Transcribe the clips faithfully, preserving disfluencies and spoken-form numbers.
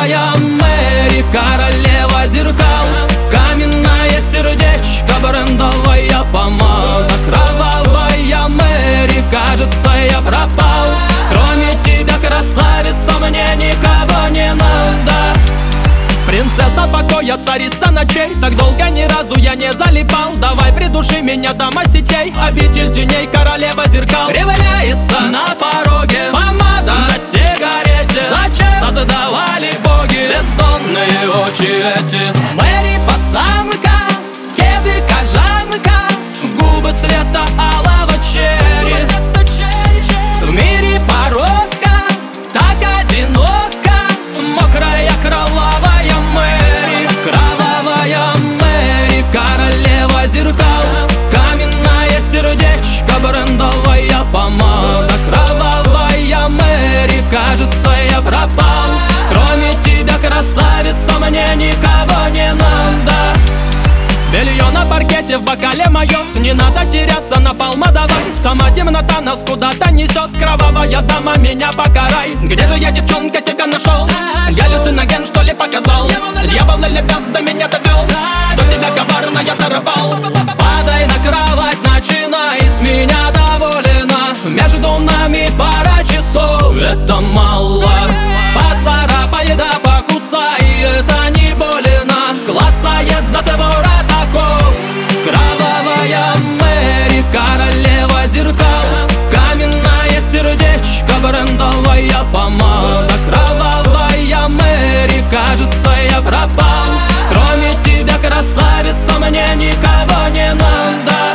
Кровавая Мэри, королева зеркал, каменное сердечко, брендовая помада. Кровавая Мэри, кажется, я пропал. Кроме тебя, красавица, мне никого не надо. Принцесса покоя, царица ночей, так долго ни разу я не залипал. Давай придуши меня, дама сетей, обитель теней, королева зеркал. Кривляется на пороге помада на сигарете. Зачем создавали боги бездонные очи эти? Мэри пацанка, кеды кожанка, губы цвета алого черри. В мире порока так одиноко, мокрая кровавая Мэри. Кровавая Мэри, королева зеркал, каменное сердечко, брендовая помада. Кровавая Мэри, кажется, я пропал. Кроме тебя, красавица, мне никого не надо. Белье на паркете в бокале моет, не надо теряться, напалма давай. Сама темнота нас куда-то несет, кровавая дама, меня покарай. Где же я, девчонка, тебя нашел? Галлюциноген, что ли, показал? Дьявол или бес до меня довел, что тебя коварно я торопал. Падай на кровать, начинай, с меня доволена. Между нами пара часов, это мало. Поцарапай да покусай, это не больно. Клацает затвор атаков. Кровавая Мэри, королева зеркал, каменное сердечко, брендовая помада. Кровавая Мэри, кажется, я пропал. Кроме тебя, красавица, мне никого не надо.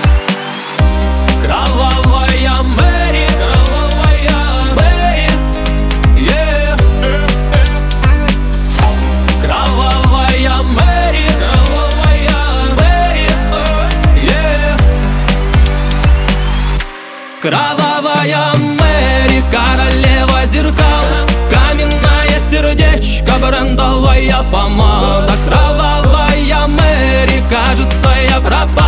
Кровавая Мэри, кровавая Мэри, yeah. Кровавая Мэри, кровавая Мэри, yeah. Кровавая Мэри, королева зеркал, каменное сердечко, брендовая помада. Кровавая Мэри, кажется, я пропал.